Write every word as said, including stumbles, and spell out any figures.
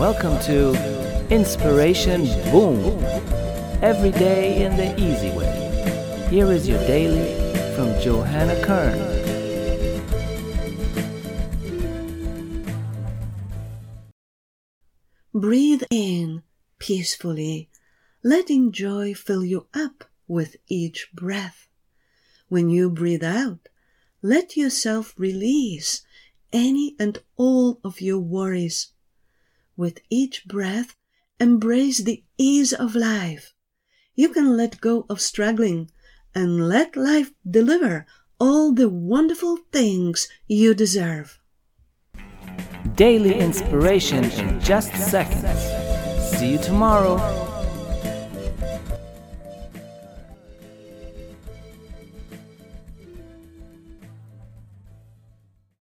Welcome to Inspiration Boom. Every day in the easy way. Here is your daily from Johanna Kern. Breathe in peacefully, letting joy fill you up with each breath. When you breathe out, let yourself release any and all of your worries. With each breath, embrace the ease of life. You can let go of struggling and let life deliver all the wonderful things you deserve. Daily inspiration in just seconds. See you tomorrow.